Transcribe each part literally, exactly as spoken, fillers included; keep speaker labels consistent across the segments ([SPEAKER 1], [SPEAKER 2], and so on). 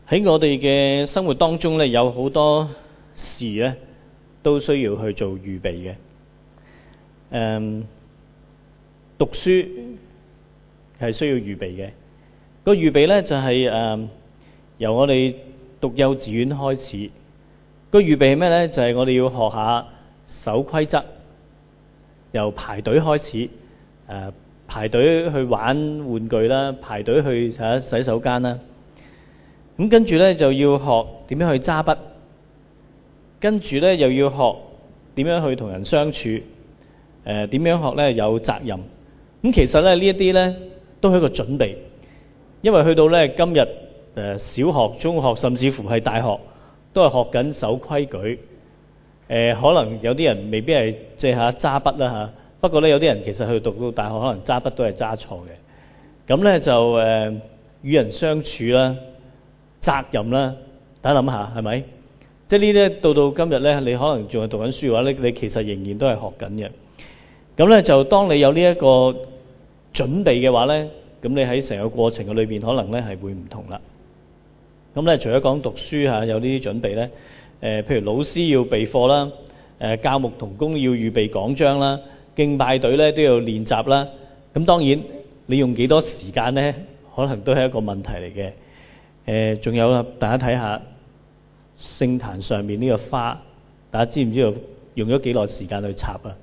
[SPEAKER 1] 喺我哋嘅生活當中咧，有好多事咧都需要去做預備嘅。誒、嗯，讀書係需要預備嘅。個預備咧就係、是、誒、嗯、由我哋讀幼稚園開始。個預備係咩咧？就係、是、我哋要學下守規則，由排隊開始。誒、呃、排隊去玩玩具啦，排隊去洗洗手間啦。咁跟住咧就要學點樣去揸筆，跟住咧又要學點樣去同人相處，誒、呃、點樣學咧有責任。咁其實咧呢一啲咧都係一個準備，因為去到咧今日誒、呃、小學、中學甚至乎係大學，都係學緊守規矩。誒、呃、可能有啲人未必係即係嚇揸筆啦嚇，不過咧有啲人其實去讀到大學，可能揸筆都係揸錯嘅。咁咧就誒、呃、與人相處啦。責任啦，大家諗下係咪？即係呢啲到到今日咧，你可能仲係讀緊書嘅話咧，你其實仍然都係學緊嘅。咁咧就當你有呢一個準備嘅話咧，咁你喺成個過程嘅裏邊，可能咧係會唔同啦。咁咧除咗講讀書嚇有呢啲準備咧，誒、呃、譬如老師要備課啦，誒、呃、教牧同工要預備講章啦，敬拜隊咧都要練習啦。咁當然你用幾多時間咧，可能都係一個問題嚟嘅。誒，仲有啊！大家睇下聖壇上面呢個花，大家知唔知道用咗幾耐時間去插啊？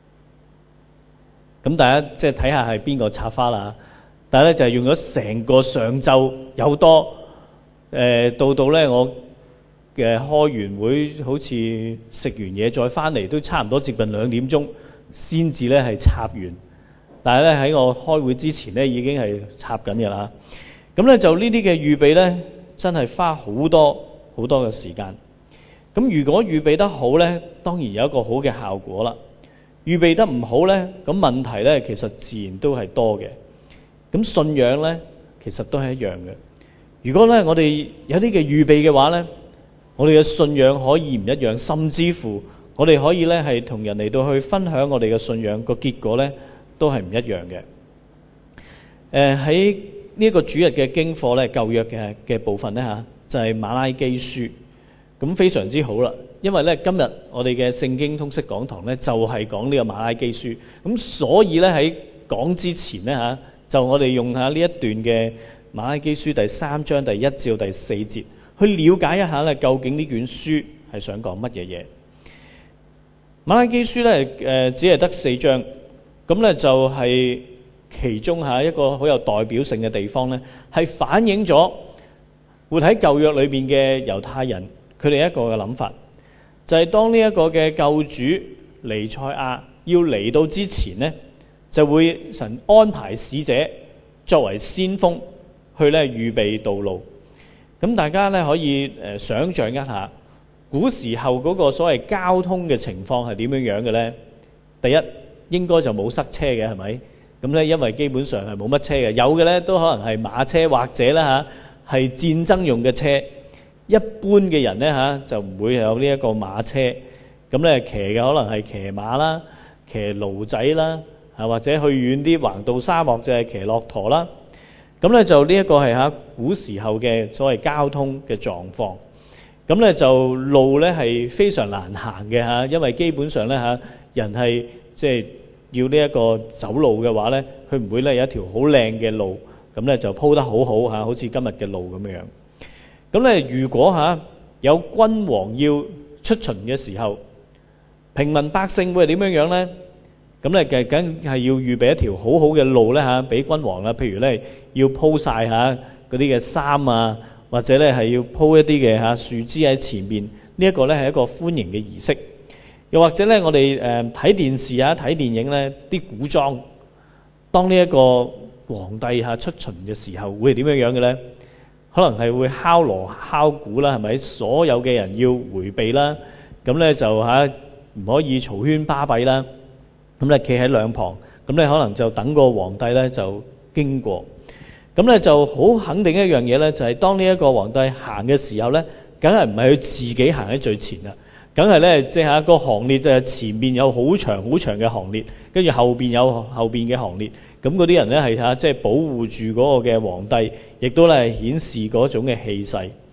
[SPEAKER 1] 咁大家即係睇下係邊個插花啦。但係咧就係用咗成個上晝有多，誒、呃、到到咧我嘅開完會，好似食完嘢再翻嚟都差唔多接近兩點鐘，先至咧係插完。但係咧喺我開會之前咧已經係插緊嘅啦。咁咧就呢啲嘅預備咧，真係花好多好多嘅時間。咁如果預備得好咧，當然有一個好嘅效果啦。預備得唔好咧，咁問題咧其實自然都係多嘅。咁信仰咧，其實都係一樣嘅。如果咧我哋有啲嘅預備嘅話咧，我哋嘅信仰可以唔一樣，甚至乎我哋可以咧係同人嚟到去分享我哋嘅信仰，個結果咧都係唔一樣嘅。誒喺呢一個主日嘅經課咧，舊約嘅嘅部分咧嚇，就係馬拉基書，咁非常之好啦。因為咧今日我哋嘅聖經通識講堂咧就係講呢個馬拉基書，咁所以咧喺講之前咧嚇，就我哋用下呢一段嘅馬拉基書第三章第一至第四節，去了解一下咧究竟呢卷書係想講乜嘢嘢。馬拉基書咧誒只係得四章，咁咧就係、是。其中下一個好有代表性嘅地方呢，係反映咗活喺舊約裏邊嘅猶太人佢哋一個嘅諗法，就係、是、當呢一個嘅救主彌賽亞要嚟到之前呢，就會神安排使者作為先鋒去咧預備道路。咁大家咧可以誒想像一下古時候嗰個所謂交通嘅情況係點樣樣嘅呢？第一應該就冇塞車嘅，係咪？咁咧，因為基本上係冇乜車嘅，有嘅咧都可能係馬車或者啦嚇係戰爭用嘅車。一般嘅人咧嚇就唔會有呢一個馬車。咁咧騎嘅可能係騎馬啦、騎驢仔啦，啊或者去遠啲橫渡沙漠就係騎駱駝啦。咁咧就呢一個係嚇古時候嘅所謂交通嘅狀況。咁咧就路咧係非常難行嘅嚇，因為基本上咧嚇人係即係。要呢一個走路嘅話呢，佢唔會咧有一條好靚嘅路，咁呢就鋪得好好嚇，好似今日嘅路咁樣。咁呢，如果嚇有君王要出巡嘅時候，平民百姓會係點樣樣呢？咁呢，梗梗係要預備一條好好嘅路呢嚇，俾君王啦。譬如呢，要鋪曬嚇嗰啲嘅衫啊，或者呢係要鋪一啲嘅嚇樹枝喺前面。呢一個呢係一個歡迎嘅儀式。又或者咧，我哋誒睇電視啊、睇電影咧，啲古裝，當呢一個皇帝嚇出巡嘅時候，會係點樣樣嘅咧？可能係會敲鑼敲鼓啦，係咪？所有嘅人要迴避啦，咁咧就嚇唔可以嘈喧巴閉啦。咁咧企喺兩旁，咁咧可能就等個皇帝咧就經過。咁咧就好肯定一樣嘢咧，就係當呢一個皇帝行嘅時候咧，梗係唔係佢自己行喺最前啊？梗係咧，即係一個行列就係前面有好長好長嘅行列，跟住後邊有後邊嘅行列。咁嗰啲人咧係嚇，即係保護住嗰個嘅皇帝，亦都咧係顯示嗰種嘅氣勢。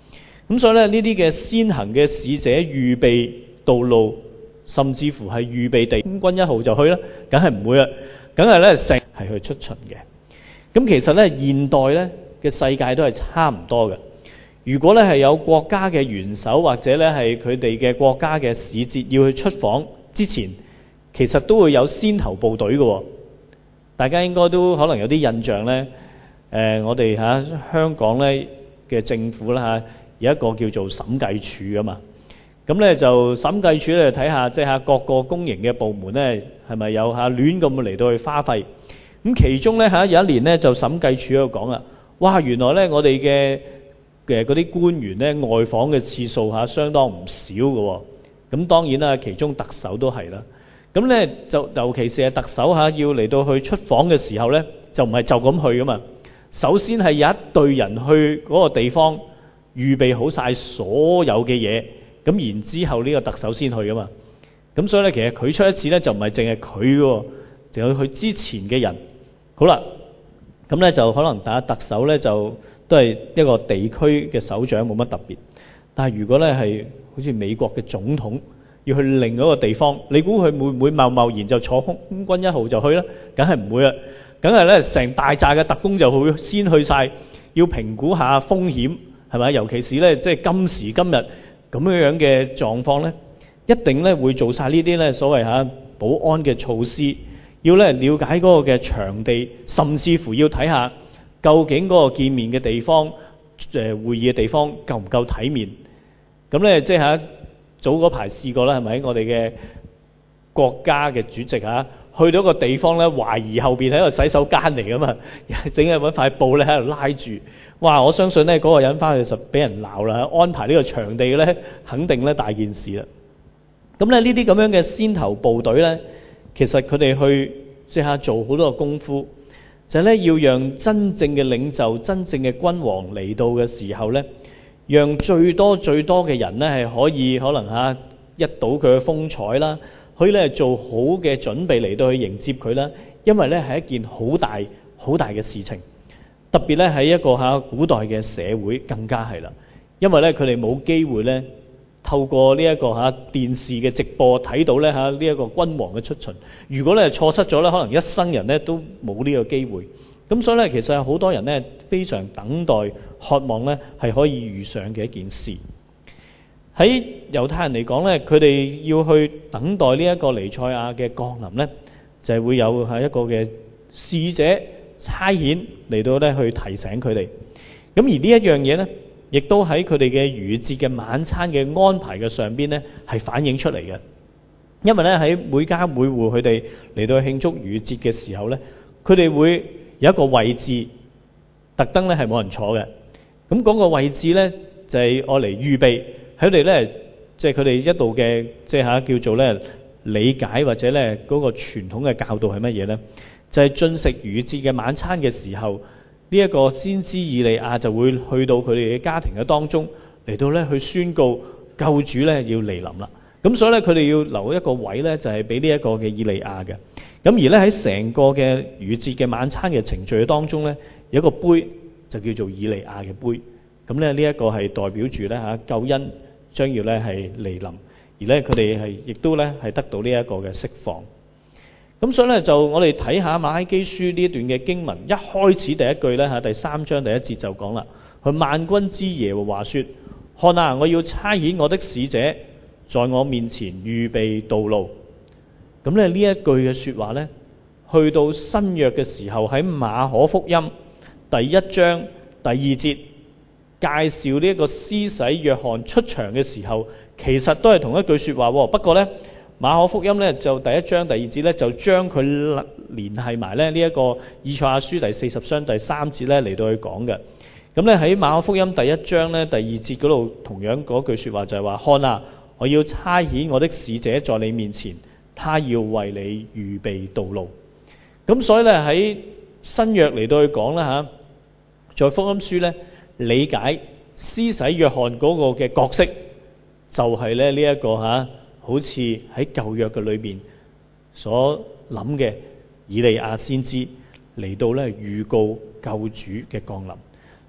[SPEAKER 1] 咁所以咧，呢啲嘅先行嘅使者預備道路，甚至乎係預備地，空軍一號就去啦，梗係唔會啦，梗係咧成係去出巡嘅。咁其實咧，現代咧嘅世界都係差唔多嘅。如果咧係有國家嘅元首或者咧係佢哋嘅國家嘅使節要去出訪之前，其實都會有先頭部隊嘅。大家應該都可能有啲印象咧。誒、呃，我哋嚇、啊、香港咧嘅政府啦嚇、啊，有一個叫做審計署㗎嘛。咁咧就審計署咧睇下，即係嚇各個公營嘅部門咧係咪有嚇亂咁嚟到去花費。咁其中咧嚇有一年咧就審計署喺度講啦，哇！原來咧我哋嘅嘅嗰啲官員咧外訪嘅次數嚇相當唔少嘅。咁當然啦，其中特首都係啦。咁咧就尤其是係特首嚇要嚟到去出訪嘅時候咧，就唔係就咁去噶嘛。首先係有一隊人去嗰個地方預備好晒所有嘅嘢，咁然之後呢個特首先去噶嘛。咁所以咧其實佢出一次咧就唔係淨係佢喎，仲有佢之前嘅人。好啦，咁咧就可能打特首咧就都係一個地區嘅首長，冇乜特別。但係如果咧係好似美國嘅總統要去另一個地方，你估佢會唔會貿貿然就坐空軍一號就去咧？梗係唔會啦，梗係咧成大扎嘅特工就會先去晒，要評估下風險，係咪？尤其是咧即係今時今日咁樣樣嘅狀況咧，一定咧會做晒呢啲咧所謂嚇保安嘅措施，要咧了解嗰個嘅場地，甚至乎要睇下究竟嗰個見面嘅地方、誒會議嘅地方夠唔夠體面。咁咧即係嚇早嗰排試過啦，係咪？我哋嘅國家嘅主席嚇去到一個地方咧，懷疑後邊係一個洗手間嚟噶嘛，整係揾塊布咧喺度拉住。哇！我相信咧嗰個人翻去就俾人鬧啦。安排呢個場地咧，肯定咧大件事啦。咁咧呢啲咁樣嘅先頭部隊咧，其實佢哋去即係做好多個功夫，就係咧要讓真正嘅領袖、真正嘅君王嚟到嘅時候咧，讓最多最多嘅人咧係可以可能嚇一睹佢嘅風采啦，可以咧做好嘅準備嚟到去迎接佢啦。因為咧係一件好大好大嘅事情，特別咧喺一個嚇古代嘅社會更加係啦。因為咧佢哋冇機會咧透過呢一個嚇電視嘅直播睇到咧嚇呢一個君王嘅出巡。如果咧錯失咗咧，可能一生人咧都冇呢個機會。咁所以咧，其實有好多人咧非常等待、渴望咧係可以遇上嘅一件事。喺猶太人嚟講咧，佢哋要去等待呢一個彌賽亞嘅降臨咧，就係會有係一個嘅使者差遣嚟到咧去提醒佢哋。咁而呢一樣嘢咧，亦都喺佢哋嘅逾越節嘅晚餐嘅安排嘅上邊咧係反映出嚟嘅。因為咧喺每家每戶佢哋嚟到慶祝逾越節嘅時候咧，佢哋會有一個位置特登咧係冇人坐嘅。咁嗰個位置咧就係愛嚟預備喺佢哋咧，即係佢哋一度嘅即係嚇叫做咧理解或者咧嗰個傳統嘅教導係乜嘢咧？就係進食逾越節嘅晚餐嘅時候，呢一個先知以利亞就會去到佢哋嘅家庭嘅當中嚟到咧去宣告救主咧要嚟臨啦。咁所以咧佢哋要留一個位咧，就係俾呢一個嘅以利亞嘅。咁而咧喺成個嘅逾越節嘅晚餐嘅程序當中咧，有一個杯就叫做以利亞嘅杯。咁咧呢一個係代表住咧嚇救恩將要咧係嚟臨，而咧佢哋係亦都咧係得到呢一個嘅釋放。咁所以咧就我哋睇下馬拉基書呢一段嘅經文，一開始第一句咧嚇第三章第一節就講啦，佢萬軍之耶和華說：看啊，我要差遣我的使者在我面前預備道路。咁咧呢一句嘅説話咧，去到新約嘅時候喺馬可福音第一章第二節介紹呢一個施洗約翰出場嘅時候，其實都係同一句説話喎。不過咧馬可福音咧就第一章第二節咧就將佢聯繫埋咧呢一個以賽亞書第四十章第三節咧嚟到去講嘅。咁咧喺馬可福音第一章咧第二節嗰度同樣嗰句説話就係話：看啊，我要差遣我的使者在你面前，他要為你預備道路。咁所以咧喺新約嚟到去講啦嚇，在福音書咧理解施洗約翰嗰個嘅角色，就係咧呢一個嚇，好似喺舊約嘅裏邊所諗嘅以利亞先知嚟到咧預告救主嘅降臨。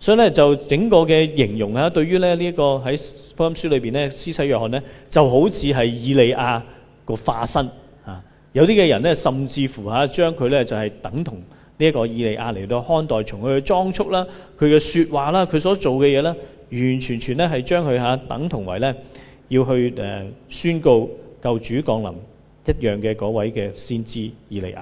[SPEAKER 1] 所以咧就整個嘅形容啊，對於咧呢一個喺福音書裏邊咧，施洗約翰咧就好似係以利亞個化身啊。有啲嘅人咧，甚至乎嚇將佢咧就係等同呢一個以利亞嚟到看待，從佢嘅裝束啦、佢嘅説話啦、佢所做嘅嘢啦，完完全全咧係將佢嚇等同為咧要去誒宣告救主降臨一樣嘅嗰位嘅先知以利亞。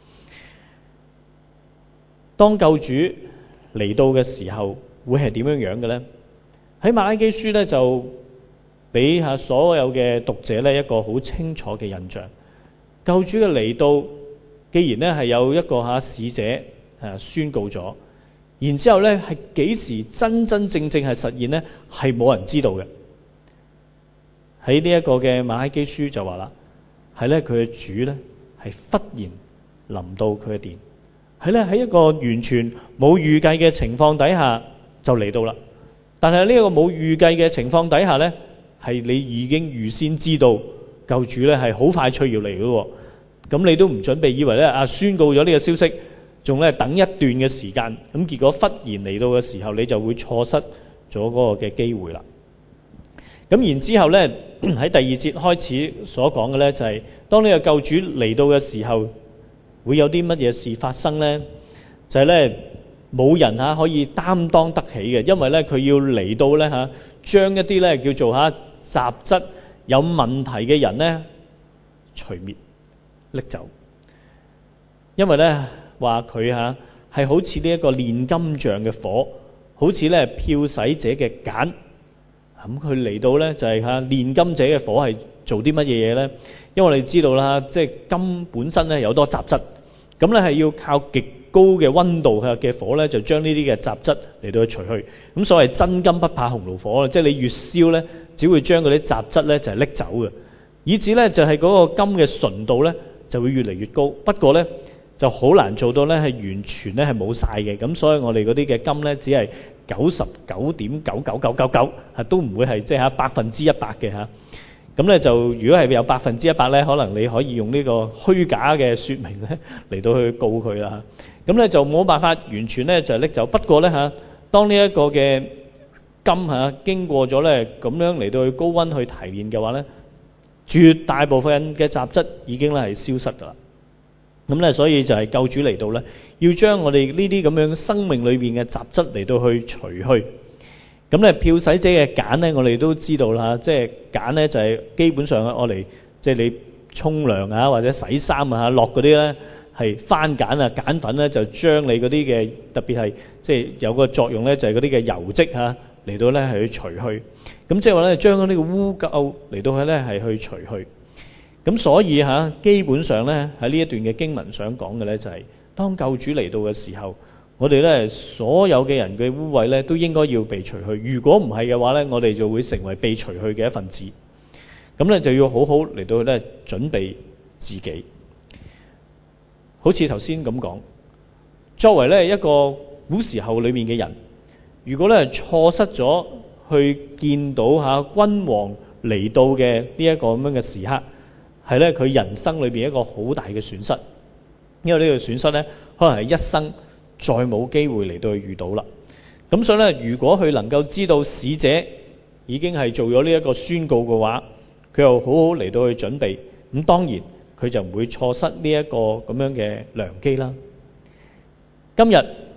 [SPEAKER 1] 當救主嚟到嘅時候，會係點樣樣嘅咧？喺馬拉基書咧就俾下所有嘅讀者咧一個好清楚嘅印象。救主嘅嚟到，既然咧係有一個嚇使者誒宣告咗，然之後咧係幾時真真正正係實現咧，係冇人知道嘅。喺呢一個嘅馬拉基書就話啦，係咧佢嘅主咧係忽然臨到佢嘅殿，係咧喺一個完全冇預計嘅情況底下就嚟到啦。但係呢一個冇預計嘅情況底下咧，係你已經預先知道救主咧係好快脆要嚟嘅喎。咁你都唔準備以為咧啊宣告咗呢個消息，仲咧等一段嘅時間，咁結果忽然嚟到嘅時候，你就會錯失咗嗰個嘅機會啦。咁然之後咧喺第二節開始所講嘅咧就係當呢個救主嚟到嘅時候，會有啲乜嘢事發生咧？就係咧冇人嚇可以擔當得起嘅，因為咧佢要嚟到咧嚇將一啲咧叫做嚇雜質有問題嘅人咧除滅拎走，因為咧話佢嚇係好似呢一個煉金匠嘅火，好似咧漂洗者嘅鹼。咁佢嚟到咧就係嚇煉金者嘅火係做啲乜嘢嘢咧？因為我哋知道啦，即係金本身咧有多雜質，咁咧係要靠極高嘅溫度嘅火咧，就將呢啲嘅雜質嚟到去除去。咁所謂真金不怕紅爐火，即係你越燒咧，只會將嗰啲雜質咧就係拎走嘅，以至咧就係嗰個金嘅純度咧就會越嚟越高。不過咧就好難做到咧係完全咧係冇晒嘅。咁所以我哋嗰啲嘅金咧只係九十九點九九九九九嚇都唔會係即係嚇百分之一百嘅嚇。咁咧就如果係有百分之一百咧，可能你可以用呢個虛假嘅説明咧嚟到去告佢啦。咁咧就冇辦法完全咧就拎走。不過咧嚇，當呢一個嘅金嚇經過咗咧咁樣嚟到去高溫去提煉嘅話咧，絕大部分嘅雜質已經咧係消失㗎啦。咁咧所以就係救主嚟到咧，要將我哋呢啲咁樣生命裏邊嘅雜質嚟到去除去。咁咧漂洗者嘅鹼咧，我哋都知道啦，即係鹼咧就係基本上我哋即係你沖涼啊或者洗衫啊落嗰啲咧係番鹼啊鹼粉咧，就將你嗰啲嘅特別係即係有個作用咧，就係嗰啲嘅油漬嚇嚟到咧係去除去。咁即係話咧將嗰啲嘅污垢嚟到去咧係去除去。咁所以嚇基本上咧喺呢一段嘅經文想講嘅咧就係當救主嚟到嘅時候，我哋咧所有嘅人嘅污穢咧都應該要被除去。如果唔係嘅話咧，我哋就會成為被除去嘅一份子。咁咧就要好好嚟到咧準備自己。好似頭先咁講，作為咧一個古時候裏面嘅人，如果咧錯失咗去見到嚇君王嚟到嘅呢一個咁樣嘅時刻，係咧佢人生裏邊一個好大嘅損失。因為呢個損失咧，可能係一生再冇機會嚟到去遇到啦。咁所以咧，如果佢能夠知道使者已經係做咗呢一個宣告嘅話，佢又好好嚟到去準備，咁當然佢就唔會錯失呢一個咁樣嘅良機啦。今日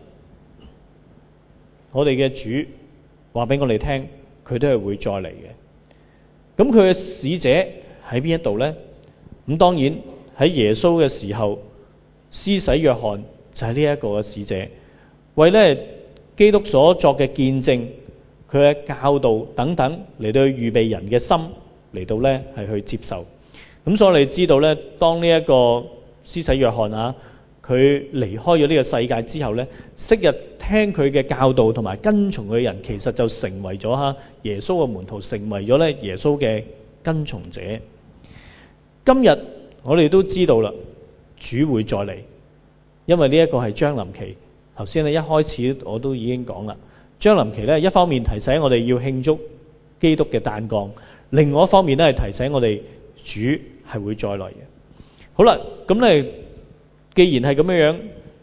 [SPEAKER 1] 我哋嘅主話俾我哋聽，佢都係會再嚟嘅。咁佢嘅使者喺邊一度呢？咁當然喺耶穌嘅時候，施洗約翰就係呢一個嘅使者，為咧基督所作嘅見證，佢嘅教導等等嚟到去預備人嘅心嚟到咧係去接受。咁所以我哋知道咧，當呢一個施洗約翰啊，佢離開咗呢個世界之後咧，昔日聽佢嘅教導同埋跟從佢嘅人，其實就成為咗哈耶穌嘅門徒，成為咗咧耶穌嘅跟從者。今日我哋都知道啦，主會再嚟，因為呢一個係將臨期。頭先咧一開始我都已經講啦，將臨期咧一方面提醒我哋要慶祝基督嘅誕降，另外一方面咧係提醒我哋主係會再來嘅。好啦，咁咧既然係咁樣樣，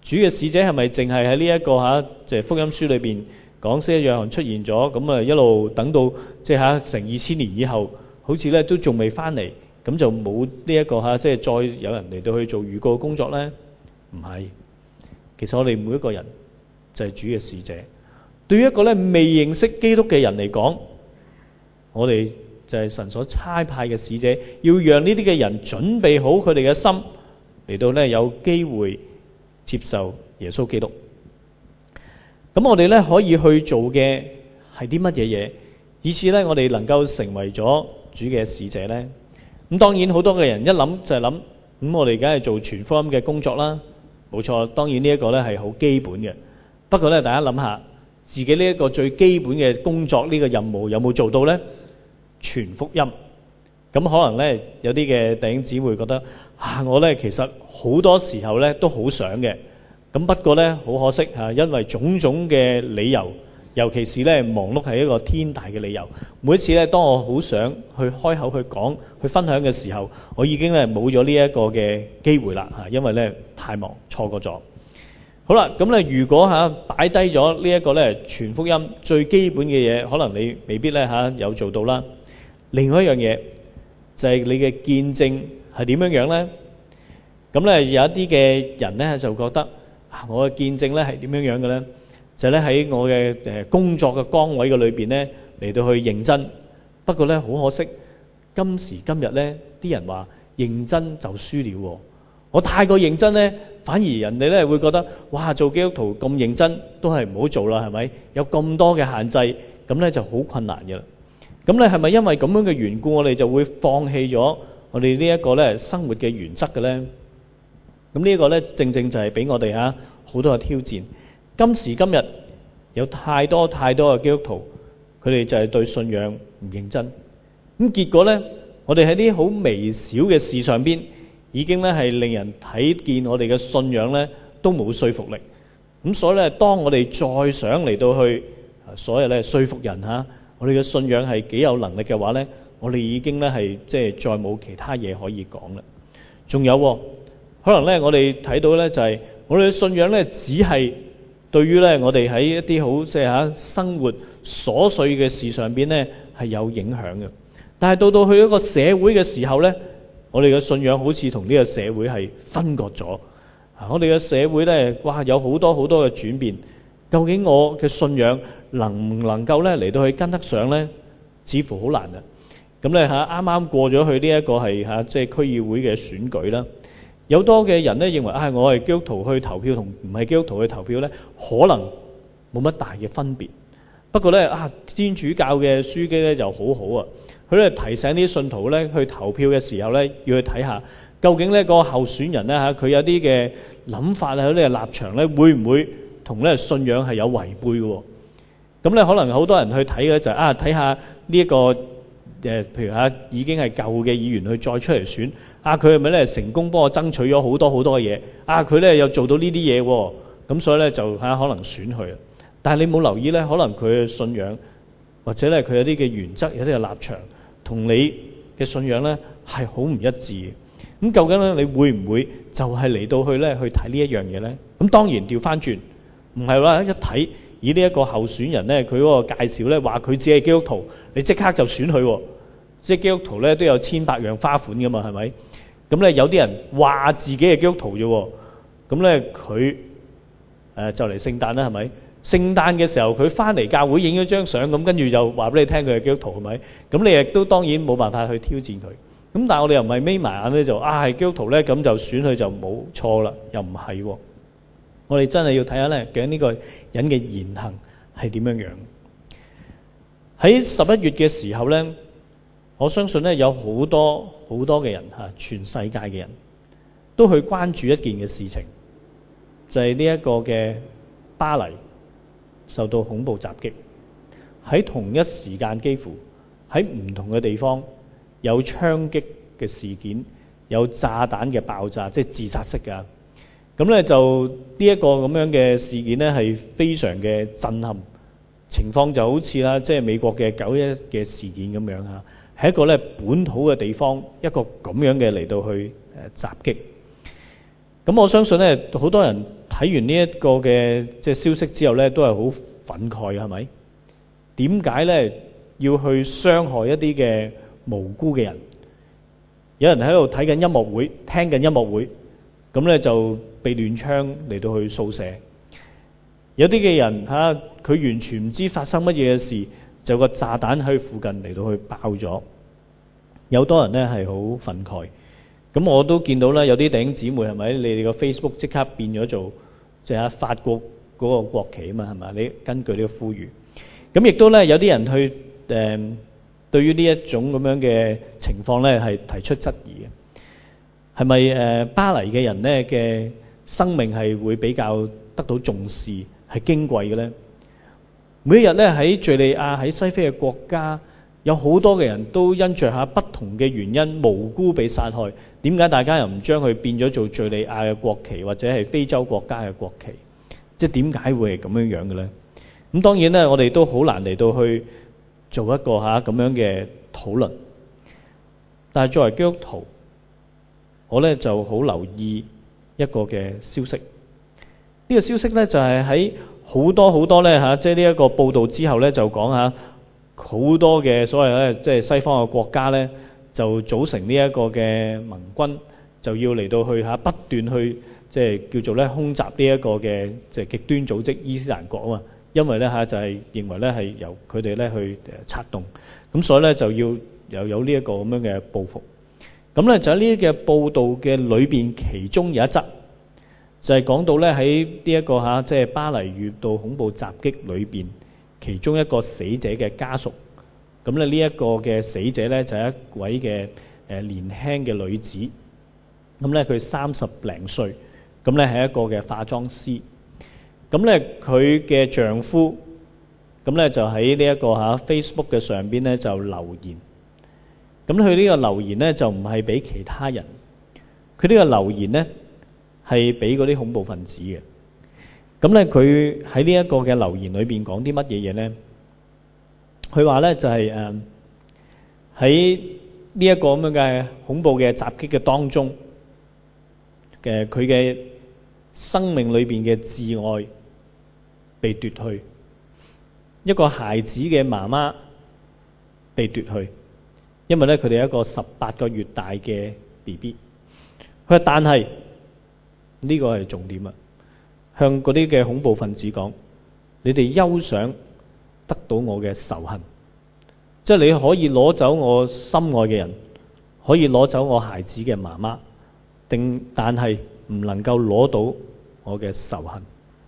[SPEAKER 1] 主嘅使者係咪淨係喺呢一個嚇即係福音書裏邊講施洗約翰出現咗，咁啊一路等到即係嚇成二千年以後，好似咧都仲未翻嚟，咁就冇呢一個嚇即係再有人嚟到去做預告工作咧？唔係，其實我哋每一個人就係主嘅使者。對於一個咧未認識基督嘅人嚟講，我哋就係神所差派嘅使者，要讓呢啲嘅人準備好佢哋嘅心，嚟到咧有機會接受耶穌基督。咁我哋咧可以去做嘅係啲乜嘢嘢，以至咧我哋能夠成為咗主嘅使者咧？咁當然好多嘅人一諗就係諗，咁我哋梗係做傳福音嘅工作啦，冇錯。當然呢一個咧係好基本嘅。不過咧，大家諗下自己呢一個最基本嘅工作呢個任務有冇做到呢？傳福音。咁可能呢，有啲嘅弟兄姊妹覺得啊，我呢其實好多時候呢都好想嘅。咁不過呢，好可惜嚇，因為種種嘅理由，尤其是呢忙碌係一個天大嘅理由。每一次呢，當我好想去開口去講去分享嘅時候，我已經呢冇咗呢一個嘅機會啦嚇，因為呢太忙錯過咗。好啦，咁咧如果嚇擺低咗呢一個咧傳福音最基本嘅嘢，可能你未必咧嚇有做到啦。另外一樣嘢就係你嘅見證係點樣樣咧？咁咧有一啲嘅人咧就覺得啊，我嘅見證咧係點樣樣嘅咧？就咧喺我嘅誒工作嘅崗位嘅裏邊咧嚟到去認真。不過咧好可惜，今時今日咧啲人話認真就輸了喎。我太過認真咧，反而人哋咧會覺得，哇！做基督徒咁認真，都係唔好做啦，係咪？有咁多嘅限制，咁咧就好困難嘅啦。咁咧係咪因為咁樣嘅緣故，我哋就會放棄咗我哋呢一個咧生活嘅原則嘅咧？咁呢一個咧，正正就係俾我哋嚇好多嘅挑戰。今時今日有太多太多嘅基督徒，佢哋就係對信仰唔認真。咁結果咧，我哋喺啲好微小嘅事上邊，已經咧係令人睇見我哋嘅信仰咧都冇說服力。咁所以咧，當我哋再想嚟到去所謂咧說服人嚇，我哋嘅信仰係幾有能力嘅話咧，我哋已經咧係即係再冇其他嘢可以講啦。仲有可能咧，我哋睇到咧就係我哋嘅信仰咧，只係對於咧我哋喺一啲好即係嚇生活瑣碎嘅事上邊咧係有影響嘅。但係到到去一個社會嘅時候咧，我哋嘅信仰好似同呢個社會係分割咗。啊，我哋嘅社會咧，哇，有好多好多嘅轉變。究竟我嘅信仰能唔能夠咧嚟到去跟得上咧？似乎好難啊。咁咧嚇，啱啱過咗去呢一個係嚇即係區議會嘅選舉啦。有多嘅人咧認為啊，我係基督徒去投票同唔係基督徒去投票咧，可能冇乜大嘅分別。不過咧啊，天主教嘅書記咧就好好啊。佢咧提醒啲信徒咧去投票嘅時候咧，要去睇下究竟呢個候選人咧嚇佢有啲嘅諗法啊，佢呢個立場咧會唔會同咧信仰係有違背嘅？咁咧可能好多人去睇嘅就係啊，睇下呢一個誒，譬如嚇已經係舊嘅議員去再出嚟選啊，佢係咪咧成功幫我爭取咗好多好多嘅嘢啊？佢咧又做到呢啲嘢喎，咁所以咧就嚇可能選佢。但係你冇留意咧，可能佢嘅信仰或者咧佢有啲嘅原則，有啲嘅立場，同你嘅信仰咧係好唔一致嘅。咁究竟咧你會唔會就係嚟到去咧去睇呢一樣嘢咧？咁當然調翻轉，唔係話一睇以呢一個候選人咧佢嗰個介紹咧話佢只係基督徒，你即刻就選佢喎。即係基督徒咧都有千百樣花款噶嘛，係咪？咁咧有啲人話自己係基督徒啫喎，咁咧佢誒就嚟聖誕啦，係咪？聖誕嘅時候佢翻嚟教會影咗張相，咁跟住就話俾你聽佢係基督徒，係咪？咁你亦都當然冇辦法去挑戰佢。咁但係我哋又唔係眯埋眼咧就啊係基督徒咧，咁就選佢就冇錯啦，又唔係喎。我哋真係要睇下咧，究竟呢個人嘅言行係點樣樣。喺十一月嘅時候咧，我相信咧有好多好多嘅人嚇，全世界嘅人都去關注一件嘅事情，就係呢一個嘅巴黎受到恐怖襲擊，喺同一時間幾乎喺唔同嘅地方有槍擊嘅事件，有炸彈嘅爆炸，即係自殺式㗎。咁咧就呢一個咁樣嘅事件咧係非常嘅震撼，情況就好似啦，即係美國嘅九一嘅事件咁樣嚇，係一個咧本土嘅地方一個咁樣嘅嚟到去誒襲擊。咁我相信咧好多人睇完呢一個嘅即係消息之後咧，都係好憤慨嘅，係咪？點解咧要去傷害一啲嘅無辜嘅人？有人喺度睇緊音樂會，聽緊音樂會，咁咧就被亂槍嚟到去掃射。有啲嘅人嚇，佢完全唔知發生乜嘢嘅事，就有個炸彈喺佢附近嚟到去爆咗。有多人咧係好憤慨。咁我都見到啦，有啲弟兄姊妹係咪？你哋個 Facebook 即刻變咗做即係法國嗰個國旗啊嘛，係咪？你根據呢個呼籲，咁亦都咧有啲人去誒、呃、對於呢一種咁樣嘅情況咧係提出質疑嘅，係咪誒巴黎嘅人咧嘅生命係會比較得到重視，係矜貴嘅咧？每一日咧喺敍利亞喺西非嘅國家，有好多嘅人都因着下不同嘅原因無辜被殺害。點解大家又唔將佢變咗做敍利亞嘅國旗，或者係非洲國家嘅國旗？即係點解會係咁樣樣嘅咧？咁當然咧，我哋都好難嚟到去做一個嚇咁樣嘅討論。但係作為基督徒，我咧就好留意一個嘅消息。呢個消息咧就係喺好多好多咧嚇，即係呢一個報導之後咧就講下好多嘅所謂咧，即係西方嘅國家咧。就組成呢一個嘅盟軍，就要嚟到去嚇不斷去即係叫做咧空襲呢一個嘅即係極端組織伊斯蘭國啊嘛，因為咧嚇就係認為咧係由佢哋咧去誒策動，咁所以咧就要又有呢一個咁樣嘅報復。咁咧就喺呢啲嘅報導嘅裏邊，其中有一則就係講到咧喺呢一個嚇即係巴黎遇到恐怖襲擊裏邊，其中一個死者嘅家屬。咁咧呢一個嘅死者咧就係一位嘅誒年輕嘅女子，咁咧佢三十零歲，咁咧係一個嘅化妝師，咁咧佢嘅丈夫，咁咧就喺呢一個嚇 Facebook 嘅上邊咧就留言，咁佢呢個留言咧就唔係俾其他人，佢呢個留言咧係俾嗰啲恐怖分子嘅，咁咧佢喺呢一個嘅留言裏邊講啲乜嘢嘢咧？佢話咧就係誒喺呢一個咁樣嘅恐怖嘅襲擊嘅當中嘅佢嘅生命裏邊嘅摯愛被奪去，一個孩子嘅媽媽被奪去，因為咧佢哋一個十八個月大嘅 B B。佢話但係呢個係重點啊，向嗰啲嘅恐怖分子講，你哋休想得到我嘅仇恨，即係你可以攞走我心愛嘅人，可以攞走我孩子嘅媽媽，定但係唔能夠攞到我嘅仇恨。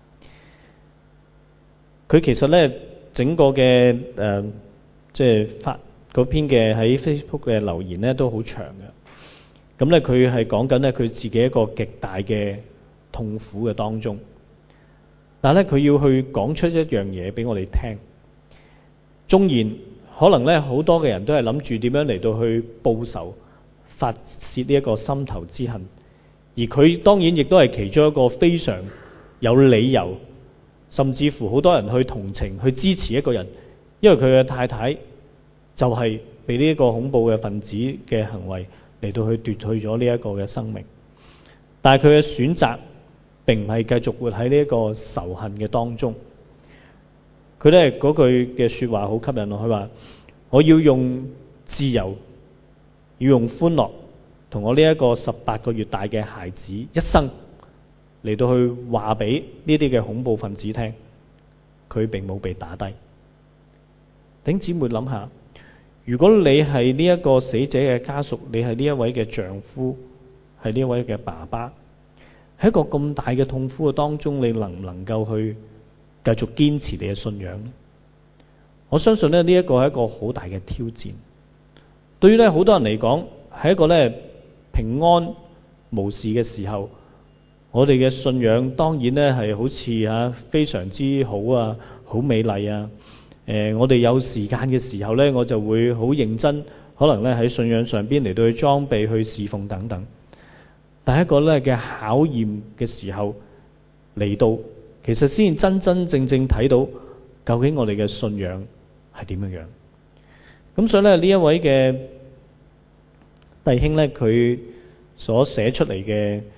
[SPEAKER 1] 佢其實咧整個嘅誒、呃，即係發嗰篇嘅喺 Facebook 嘅留言咧都好長嘅。咁咧佢係講緊咧佢自己一個極大嘅痛苦嘅當中，但係咧佢要去講出一樣嘢俾我哋聽。縱然可能咧好多嘅人都係諗住點樣嚟到去報仇、發泄呢一個心頭之恨，而佢當然亦都係其中一個非常有理由，甚至乎好多人去同情、去支持一個人，因為佢嘅太太就係被呢一個恐怖嘅分子嘅行為嚟到去奪去咗呢一個嘅生命。但係佢嘅選擇並唔係繼續活喺呢一個仇恨嘅當中。佢咧嗰句嘅説話好吸引我，佢話：我要用自由，要用歡樂，同我呢一個十八個月大嘅孩子一生嚟到去話俾呢啲嘅恐怖分子聽，佢並冇被打低。弟兄姊妹諗下，如果你係呢一個死者嘅家屬，你係呢一位嘅丈夫，係呢一位嘅爸爸，喺一個咁大嘅痛苦嘅當中，你能唔能夠去繼續堅持你嘅信仰呢？我相信咧呢一個係一個好大嘅挑戰。對於咧好多人嚟講，係一個咧平安無事嘅時候，我哋嘅信仰當然咧係好似嚇非常之好啊，好美麗啊。誒、呃，我哋有時間嘅時候咧，我就會好認真，可能咧喺信仰上邊嚟到去裝備、去侍奉等等。但係一個咧嘅考驗嘅時候嚟到，其實先真真正正睇到究竟我哋嘅信仰係點樣樣。咁所以咧呢一位嘅弟兄咧，佢所寫出嚟嘅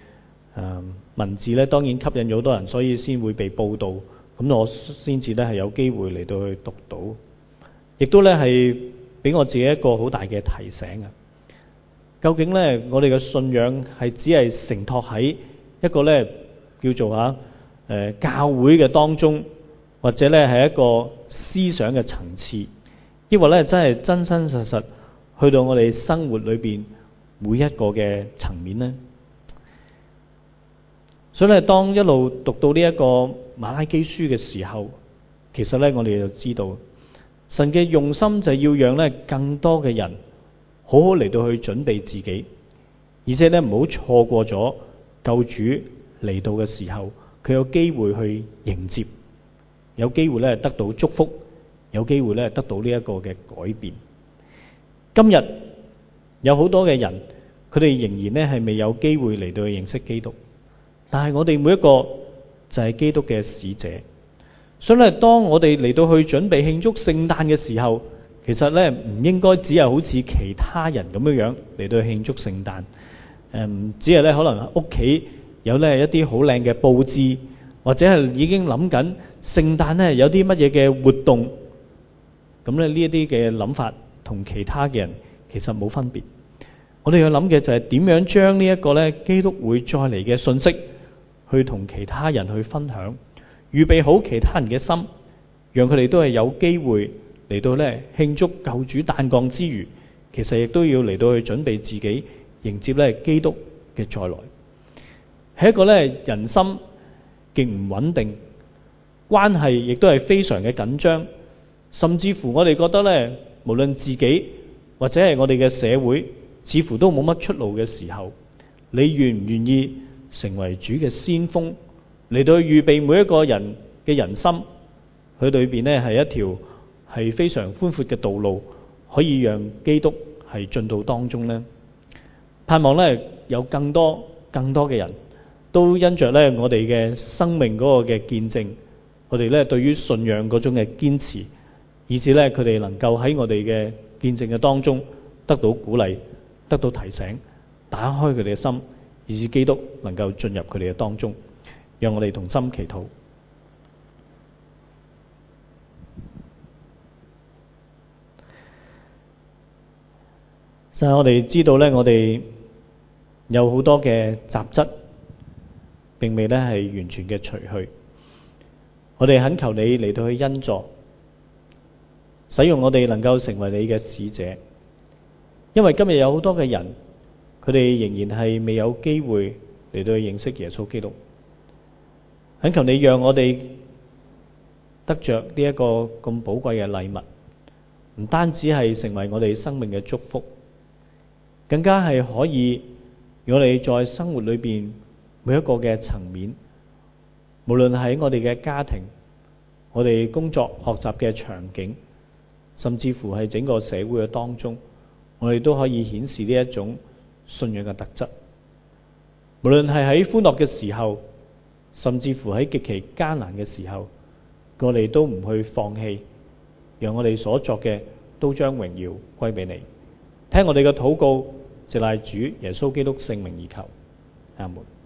[SPEAKER 1] 誒文字咧，當然吸引咗好多人，所以先會被報導。咁我先至咧係有機會嚟到去讀到，亦都咧係俾我自己一個好大嘅提醒啊！究竟咧我哋嘅信仰係只係承托喺一個咧叫做嚇誒教會嘅當中，或者咧係一個思想嘅層次，抑或咧真係真真實實去到我哋生活裏邊每一個嘅層面呢？所以咧，當一路讀到呢一個馬拉基書嘅時候，其實咧我哋就知道神嘅用心就係要讓咧更多嘅人好好嚟到去準備自己，而且咧唔好錯過咗救主嚟到嘅時候，佢有機會去迎接，有機會咧得到祝福，有機會咧得到呢一個嘅改變。今日有好多嘅人，佢哋仍然咧係未有機會嚟到去認識基督。但係我哋每一個就係基督嘅使者，所以咧，當我哋嚟到去準備慶祝聖誕嘅時候，其實咧唔應該只係好似其他人咁樣樣嚟到去慶祝聖誕。誒，只係咧可能屋企有咧一啲好靚嘅佈置，或者係已經諗緊聖誕咧有啲乜嘢嘅活動。咁咧呢一啲嘅諗法同其他嘅人其實冇分別。我哋要諗嘅就係點樣將呢一個咧基督會再嚟嘅信息，去同其他人去分享，預備好其他人嘅心，讓佢哋都係有機會嚟到咧慶祝救主誕降之餘，其實亦都要嚟到去準備自己迎接咧基督嘅再來。係一個咧人心極唔穩定，關係亦都係非常嘅緊張，甚至乎我哋覺得咧，無論自己或者係我哋嘅社會，似乎都冇乜出路嘅時候，你願唔願意成為主嘅先鋒，嚟到預備每一個人嘅人心，佢裏邊呢係一條係非常寬闊嘅道路，可以讓基督係進到當中呢？盼望呢有更多更多嘅人都因着呢我哋嘅生命嗰個嘅見證，我哋呢對於信仰嗰種嘅堅持，以至呢佢哋能夠喺我哋嘅見證嘅當中得到鼓勵，得到提醒，打開佢哋嘅心，以致基督能夠進入佢哋嘅當中。讓我哋同心祈禱。就係我哋知道咧，我哋有好多嘅雜質，並未咧係完全嘅除去。我哋懇求你嚟到去恩助，使用我哋能夠成為你嘅使者。因為今日有好多嘅人，佢哋仍然係未有機會嚟到去認識耶穌基督。懇求你讓我哋得着呢一個咁寶貴嘅禮物，唔單止係成為我哋生命嘅祝福，更加係可以讓我哋在生活裏邊每一個嘅層面，無論喺我哋嘅家庭、我哋工作學習嘅場景，甚至乎係整個社會嘅當中，我哋都可以顯示呢一種信仰嘅特質。無論係喺歡樂嘅時候，甚至乎喺極其艱難嘅時候，我哋都唔去放棄，讓我哋所作嘅都將榮耀歸俾你。聽我哋嘅禱告，藉賴主耶穌基督聖名而求，阿門。